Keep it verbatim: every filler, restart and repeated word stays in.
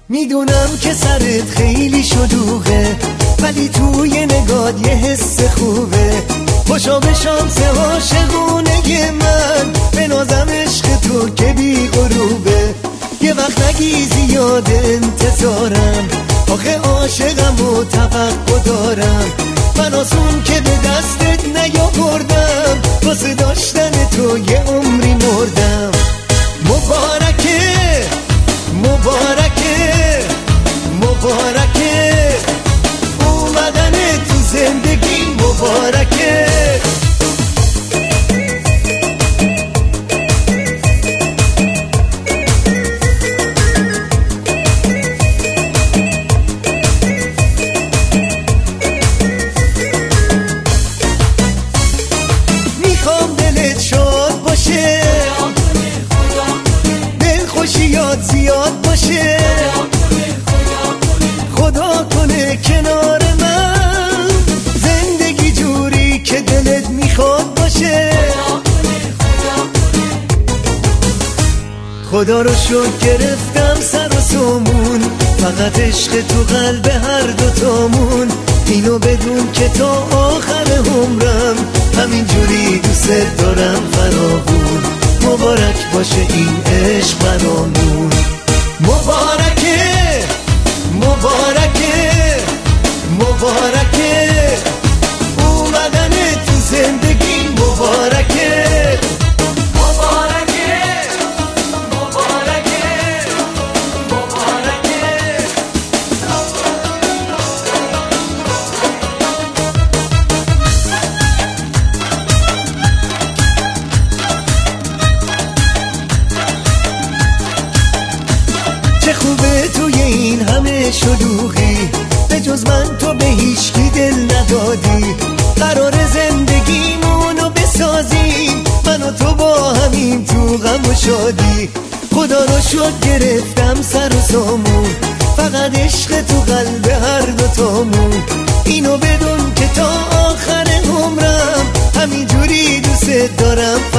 میدونم که سرت خیلی شلوغه، ولی توی نگات یه حس خوبه. خوشا به شانس عاشقونه من، به نازم عشق تو که بی غروبه. یه وقت نگی زیاد انتظارم، آخه عاشقم و توقع دارم. من آسون که به دستت نیاوردم، واسه داشتن تو یه عمری مردم. مبارکه مبارکه مبارکه اومدن تو زندگی، مبارکه. میخوام دلت شاد باشه، دل خوشیات زیاد باشه. خدا کنه کنار من، زندگی جوری که دلت میخواد باشه. خدا رو شکر گرفتم سر و سامون، فقط عشق تو قلب هر دوتامون. اینو بدون که تا آخر عمرم همین جوری دوست دارم فراوون. مبارک باشه این عشق برامون. مبارکه مبارکه مبارکه اومدن تو زندگی، مبارکه. مبارکه مبارکه مبارکه. چه خوبه توی این همه شلوغی، به جز من تو به هیچکی دل ندادی. قرار زندگیمونو بسازیم، من و تو با همین تو غم و شادی. خدا رو شکر گرفتم سر و سامون، فقط عشق تو قلب هر دوتامون. اینو بدون که تا آخر عمرم همین جوری دوست دارم